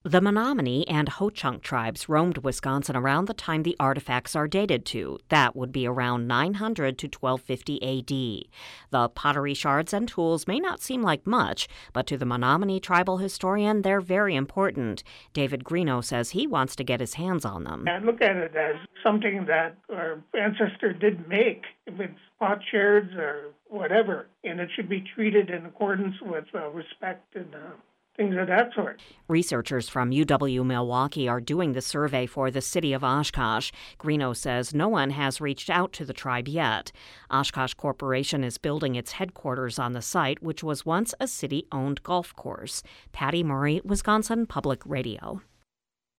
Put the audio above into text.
The Menominee and Ho-Chunk tribes roamed Wisconsin around the time the artifacts are dated to. That would be around 900 to 1250 A.D. The pottery shards and tools may not seem like much, but to the Menominee tribal historian, they're very important. David Greeno says he wants to get his hands on them. I look at it as something that our ancestor did make, if it's pot shards or whatever, and it should be treated in accordance with respect and things of that sort. Researchers from UW-Milwaukee are doing the survey for the city of Oshkosh. Greeno says no one has reached out to the tribe yet. Oshkosh Corporation is building its headquarters on the site, which was once a city-owned golf course. Patty Murray, Wisconsin Public Radio.